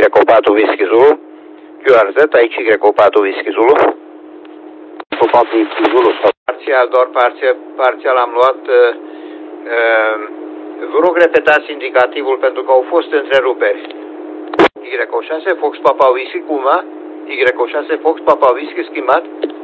Y4 Whisky Zulu, QRZ, aici Y4 Whisky Zulu. Y4 Whisky Zulu. Parțial, doar parțial am luat. Vă rog repetați indicativul pentru că au fost întreruperi. Y6 Fox Papa Whisky, Kuma. Y6 Fox Papa Whisky schimbat.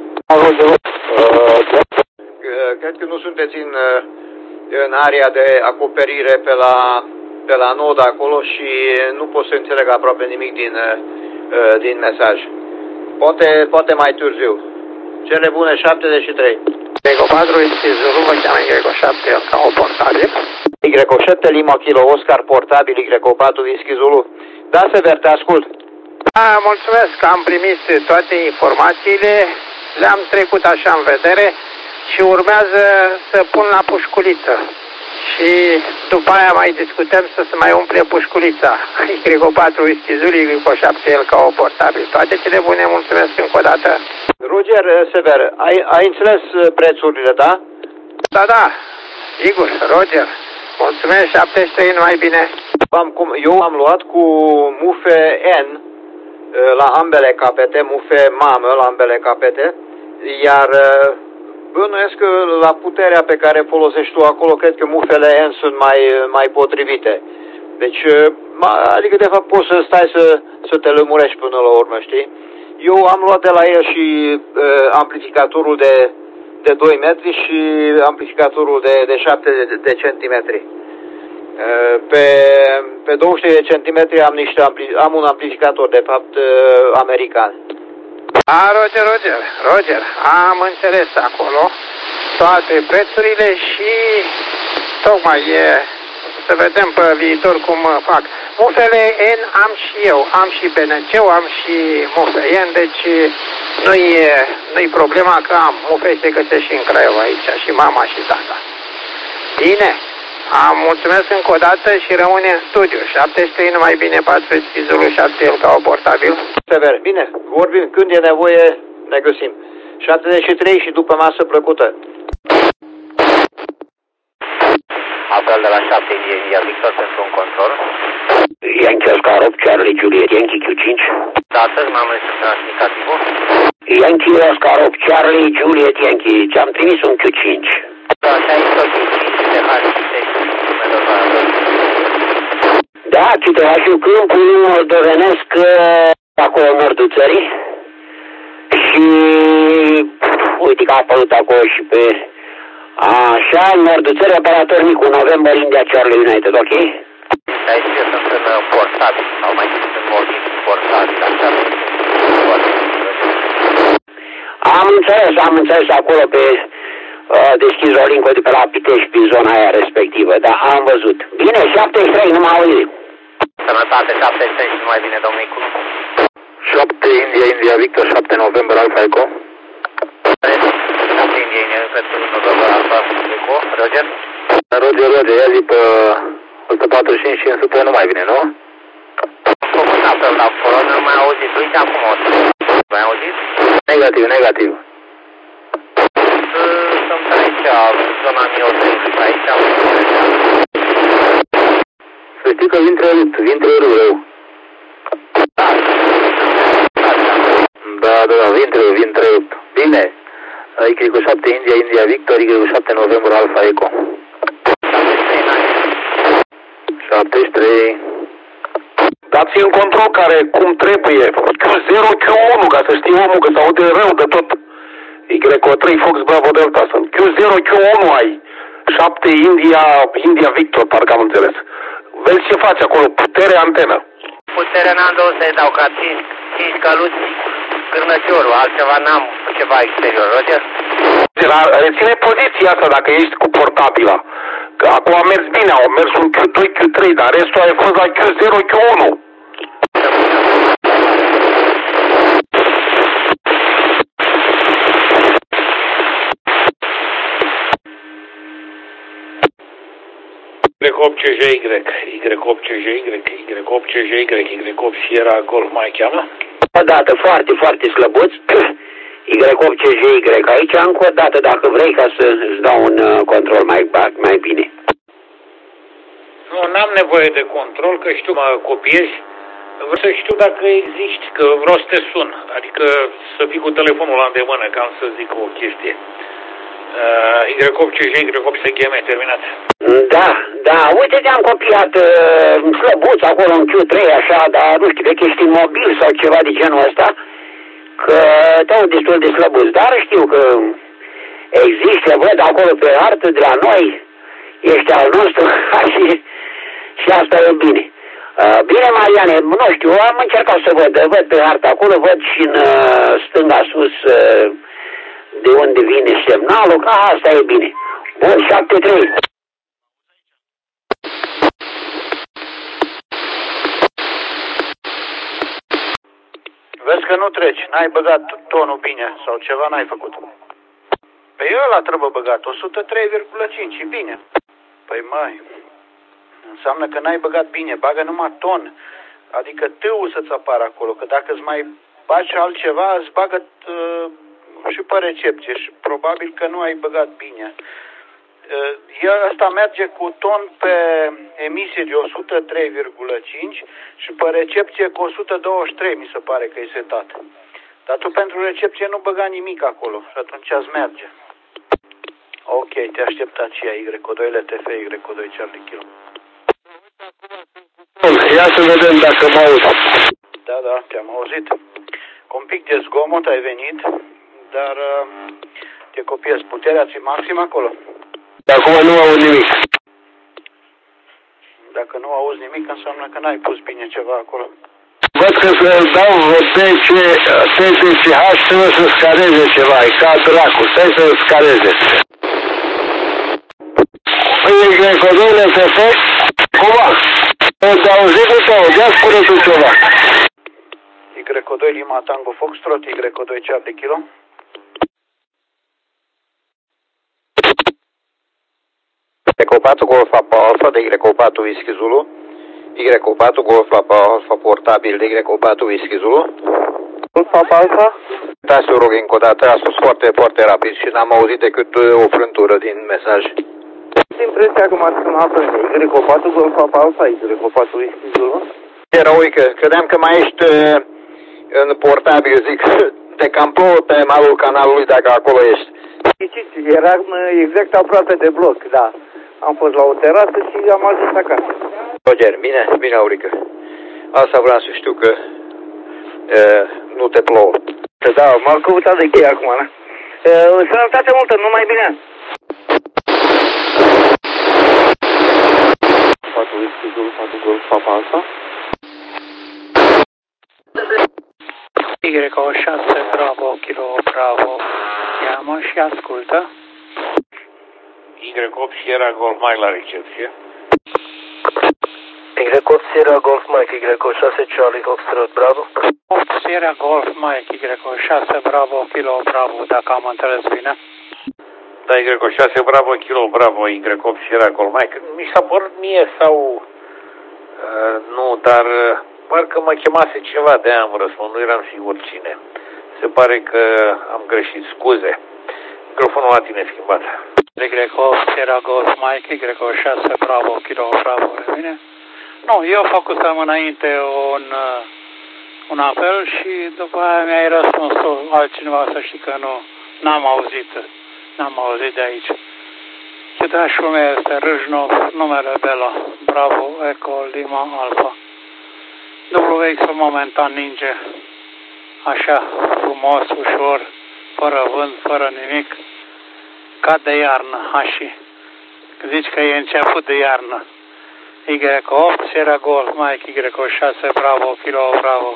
Cred că nu sunteți în area de acoperire pe la nod acolo și nu pot să înțeleg aproape nimic din mesaj. Poate mai târziu. Cele bune, 73. Y4 Whisky Zulu, vă cheamă Y7 ca o portabil. Y7 Lima Kilo Oscar portabil Y4 Whisky Zulu. Da, Sever, te ascult. Da, mulțumesc că am primit toate informațiile, le-am trecut așa în vedere și urmează să pun la pușculiță. Și după aia mai discutăm să se mai umple pușculița. Y4 Whisky Zulu, Y7 ca o portabil. Toate cele bune, mulțumesc încă o dată. Roger, Sever, ai înțeles prețurile, da? Da, sigur, Roger. Mulțumesc, 73, numai bine. Eu am luat cu mufe N la ambele capete, mufe mamă la ambele capete, iar bănuiesc că la puterea pe care folosești tu acolo, cred că mufele N sunt mai potrivite. Deci, adică de fapt poți să stai să te lămurești până la urmă, știi? Eu am luat de la el și amplificatorul de 2 metri și amplificatorul de 7 de centimetri. Pe 23 de centimetri am un amplificator, de fapt, american. Roger, am înțeles acolo toate prețurile și tocmai să vedem pe viitor cum fac. Mufele N am și eu, am și BNC-ul, am și mufe N, deci nu-i problema că am mufe se găsesc și în Craiova aici, și mama și tata. Bine, mulțumesc încă o dată și rămâne în studiu. 73 numai bine, 4 Zulu, 7 el ca o portabil. Sever, bine, vorbim când e nevoie, ne găsim. 73 și după masă plăcută. Apel de la 7 India Victor pentru un control. Yankee Oscar 8, Charlie Juliet, Yankee Q5. Da, astăzi m-am recepționat indicativul. Yankee Oscar 8, Charlie Juliet, Yankee. Ți-am trimis un Q5. Da, așa e tot Q5 de Da, Chitehașul Câmpul, moldovenesc, acolo în nordul țării. Și uite că a apărut acolo și pe... Așa, în nordul țării, operator micu, November, India, Charlie United, ok? Aici eu sunt în portabil, sau mai sunt în mod portabil, așa. Am înțeles acolo pe deschis o linkă de pe la Pitești, prin zona aia respectivă, da, am văzut. Bine, 73, nu mă auzi. Sănătate, 73 și mai bine, domnul Nicu. 7 India Victor, 7 November, Alfa Eco. 7 India pentru November, Alfa Eco, Roger. Roger, ia zi pe 145 și 100 nu mai vine, nu? Am făcut apel la acolo, nu mai auzit, uite acum o să. Mai auzit? Negativ. Sunt aici, zona Miotului, aici am să știi că vin trei rău. Da, vin trei. Bine. Y7 India Victor, Y7 November Alfa Eco. 73. Dați un control care cum trebuie. Q0, Q1, ca să știi omul că s-aude rău de tot. Y3 Fox Bravo Delta sunt. Q0, Q1 ai. 7 India Victor, parcă am înțeles. Vezi ce faci acolo, putere antenă. Putere n-am de să-i dau ca 5 căluți, cârnăciorul, altceva n-am ceva exterior, Roger? Reține poziția asta dacă ești cu portabila. Că acum a mers bine, au mers un Q2, Q3, dar restul ai fost la Q0, Q1. Y8 CJY, Y8 CJY, Y8 CJY, Y8 Sierra Golf mai cheamă? O dată, foarte, foarte slăbuț. Y8 CJY aici, încă o dată, dacă vrei, ca să îți dau un control mai bine. Nu, n-am nevoie de control, că știu, mă copiezi Vreau să știu dacă existi, că vreau să te sun. Adică să fii cu telefonul la îndemână, cam să zic o chestie. Y8CJ, Y8SGM, terminat. Da, uite te-am copiat slăbuț acolo în Q3 așa, dar nu știu, de chestii mobil sau ceva de genul ăsta, că te-au destul de slăbuț, dar știu că există, văd acolo pe hartă de la noi, ești al nostru și asta e bine. Bine, Mariane, nu știu, am încercat să văd pe hartă acolo, văd și în stânga sus de unde vine semnalul, că asta e bine. Bun, 7-3. Vezi că nu treci, n-ai băgat tonul bine sau ceva n-ai făcut. Păi ăla trebuie băgat, 103,5 și bine. Păi măi, înseamnă că n-ai băgat bine, bagă numai ton, adică tâul să-ți apară acolo, că dacă îți mai bagi altceva, îți bagă și pe recepție și probabil că nu ai băgat bine. Ăsta merge cu ton pe emisie de 103,5 și pe recepție cu 123, mi se pare că e setat. Dar tu pentru recepție nu băga nimic acolo și atunci îți merge. Ok, te aștept aceea Y2 LTF, Y2 Charlie Kilo. Ia să vedem dacă mă auzi. Da, te-am auzit. Cu un pic de zgomot ai venit, dar te copiez. Puterea ți maximă acolo? Acum nu aud nimic. Dacă nu auzi nimic, înseamnă că n-ai pus bine ceva acolo. Văd că să dau TCH să scareze ceva, e ca dracu, stai să scareze. Păi e grecodoile să fac? Cumva? Te-au auzit nu te auzea? Spune tu ceva. Y2 Lima Tango Foxtrot, Y2 Charlie Kilo. Y4 Golf Papa Alpha de Y4 Whisky Zulu. Y4 Golf Papa Alpha portabil de Y4 Whisky Zulu. Golf Papa Alpha? Da, să rog încă o dată, a spus foarte, foarte rapid și n-am auzit decât o frântură din mesaj. Impresia că m-ați sunat pe mine. Y4 Golf Papa Alpha, Y4 Whisky Zulu. Era uică, credeam că mai ești în portabil, zic, te cam plouă pe malul canalului dacă acolo ești. Știți, eram exact aproape de bloc, da. Am fost la o terasă și am ajuns acasă. Roger, bine, Aurică. Asta vreau să știu că nu te plouă. Da, m-am căutat de cheie acum, da? Sănătate multă, numai bine. 4 Whisky Zulu, 4 Golf Papa Alpha. Y6 Bravo, Kilo Bravo, cheamă și ascultă. Y8 Sierra Golf Mike la recepție. Y8 Sierra Golf Mike, Y6 Charlie Foxtrot Bravo. 8 Sierra Golf Mike, Y6 Bravo, Kilo Bravo, dacă am înțeles bine. Da, Y6 Bravo, Kilo Bravo, Y8 Sierra Golf Mike. Mi s-a părut mie sau... nu, dar... parcă mă chemase ceva, de-aia am răspuns, nu eram sigur cine. Se pare că am greșit, scuze. Microfonul la tine schimbat. Y8 Sierra Golf Mike, Y6 Bravo, Kilo Bravo, bine? Nu, eu făcusem înainte un apel și după aia mi-ai răspuns tu, altcineva, să știi că n-am auzit de aici. Chidașul meu este Râșnov, numele Bela, Bravo, Eco, Lima, Alpha. WX momentan ninge, așa, frumos, ușor, fără vânt, fără nimic, ca de iarnă, așa. Zici că e început de iarnă. Y8, Sierra Golf, Mike, Y6, Bravo, Kilo, Bravo.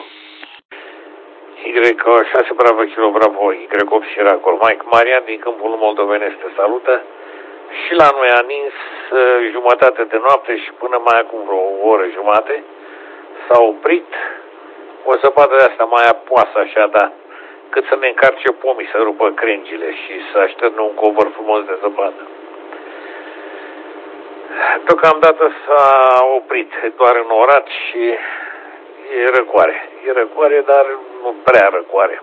Y6 Bravo, Kilo, Bravo, Y8 Sierra Golf Mike. Marian din Câmpul Moldovenesc te salută. Și la noi a nins jumătate de noapte și până mai acum vreo o oră jumate s-a oprit. O zăpadă de asta mai apoasă așa, dar cât să ne încarce pomii, să rupă crengile și să așternă un covor frumos de zăpadă. Deocamdată s-a oprit doar în orat și e răcoare. E răcoare, dar nu prea răcoare.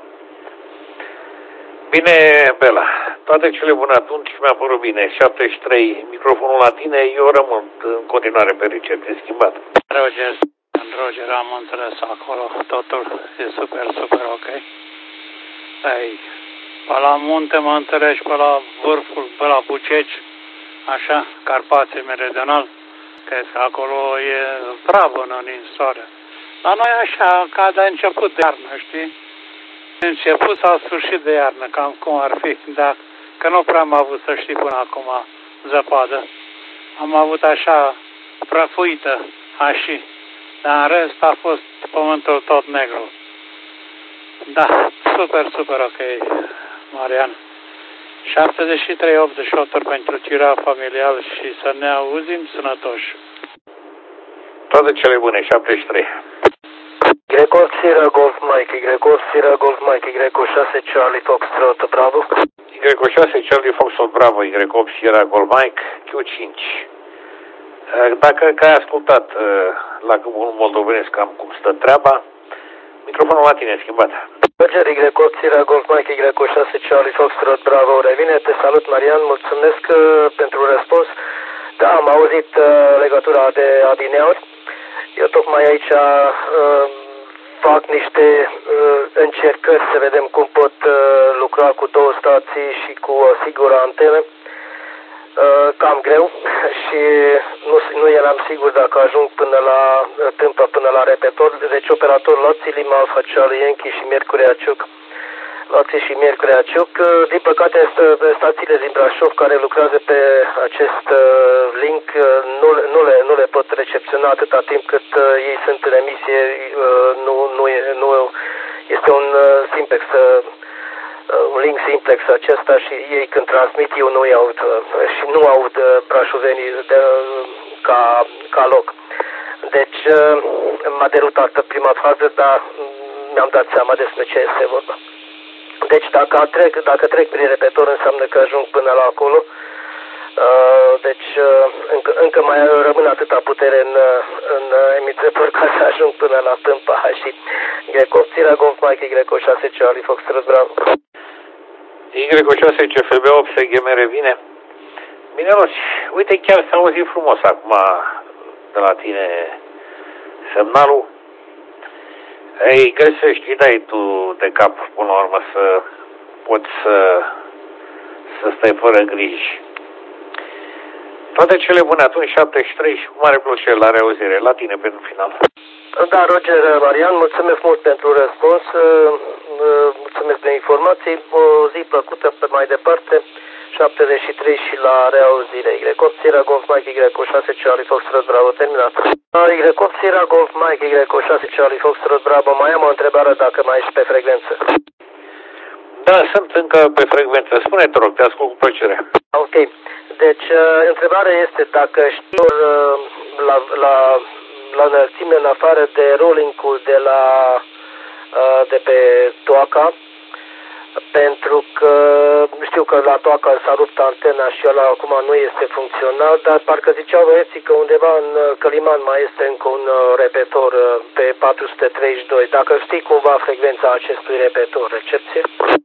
Bine, Bela, toate cele bune atunci, mi-a părut bine. 73, microfonul la tine, eu rămân în continuare pe recepție schimbat. Roger, Roger, am înțeles acolo. Totul e super, super ok. Ei, pe la munte mă înțelegi, pe la vârful, pe la Buceci, așa, Carpații Meridional, că acolo e pravă în ninsoare. La noi așa, ca de început de iarnă, știi? Început sau sfârșit de iarnă, cam cum ar fi, dar că nu prea am avut, să știi, până acum zăpadă. Am avut așa prăfuită, așa, dar în rest a fost pământul tot negru. Da, super, super ok, Marian. 73-88 pentru Cira familial și să ne auzim sănătoși. Toate cele bune, 73. Greco Sierra Golf Mike, Greco Sierra Golf Mike, Greco 6 Charlie Foxtrot, bravo. Greco 6 Charlie Foxtrot, bravo, Greco 8 Sierra Golf Mike, Q5. Dacă ai ascultat la Câmpul Moldovenesc cam cum stă treaba, microfonul la tine schimbat. Roger, Greco Sierra Golf Mike, Greco 6 Charlie Foxtrot, bravo, revine, te salut Marian, mulțumesc pentru răspuns. Da, am auzit legătura de adineauri. Eu tocmai aici fac niște încercări să vedem cum pot lucra cu două stații și cu o singură antenă. Cam greu și nu eram sigur dacă ajung până la Tâmpa, până la repetor. Deci operatorul Loții, Lima, Charlie Yankee și Miercurea Ciuc. Loții și Miercurea Ciuc. Din păcate, stațiile din Brașov care lucrează pe acest link nu le pot recepționa atâta timp cât ei sunt în emisie. Nu este un simplex, un link simplex acesta și ei când transmit eu nu-i aud și nu aud brașovenii ca loc. Deci m-a derutat prima fază, dar mi-am dat seama despre ce este vorba. Deci dacă trec prin repetor înseamnă că ajung până la acolo. Deci încă mai rămân atâta putere în emițător ca să ajung până la Tâmpa și Greco Sierra Golf Mike, Greco 6 Charlie Foxtrot, bravo. Greco 6 CFB 8 SGM revine. Mineroși, uite chiar s-a auzit frumos acum de la tine semnalul. Ei, găsești, dai tu de cap până la urmă să poți să stai fără griji. Toate cele bune atunci, 73 și cu mare plăcere la reauzire. La tine pentru final. Da, Roger, Marian, mulțumesc mult pentru răspuns, mulțumesc de informații, o zi plăcută pe mai departe, 73 și la reauzire. Greco Sierra Golf Mike, Greco 6 Charlie Foxtrot, bravo, terminat. Greco Sierra Golf Mike, Greco 6 Charlie Foxtrot, bravo, mai am o întrebare dacă mai ești pe frecvență. Da, sunt încă pe frecvență. Spune, te rog, te ascult cu plăcere. Ok. Deci, întrebarea este dacă știu la înălțime, în afară de rolling-ul de pe Toaca, pentru că știu că la Toaca s-a rupt antena și ăla acum nu este funcțional, dar parcă ziceau băieții că undeva în Căliman mai este încă un repetor pe 432. Dacă știi cumva frecvența acestui repetor, recepție?